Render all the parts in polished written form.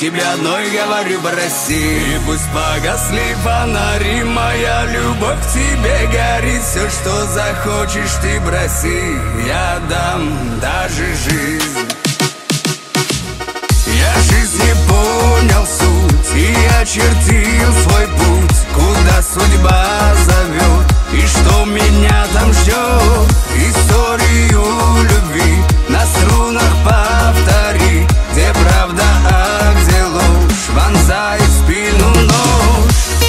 тебе одной говорю, броси. И пусть погасли фонари, моя любовь к тебе горит. Все, что захочешь, ты броси, я дам даже жизнь. Я жизнь не понял суть и очертил свой путь, куда судьба зовет и что меня там ждет. Историю любви на струнах повтори, где правда, а где ложь, вонзай в спину нож.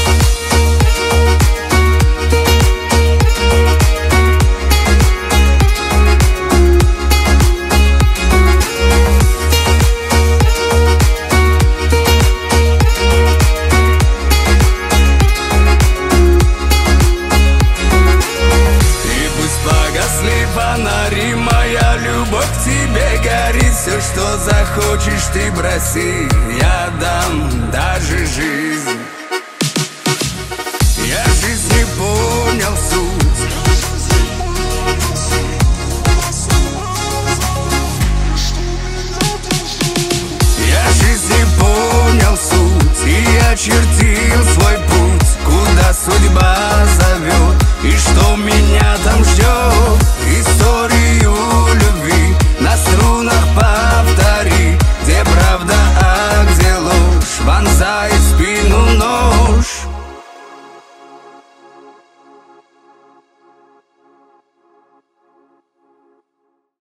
Фонари, моя любовь к тебе горит. Все, что захочешь, ты броси, я дам даже жизнь. Я жизнь не понял суть. Я жизнь не понял суть и очертил свой путь, куда судьба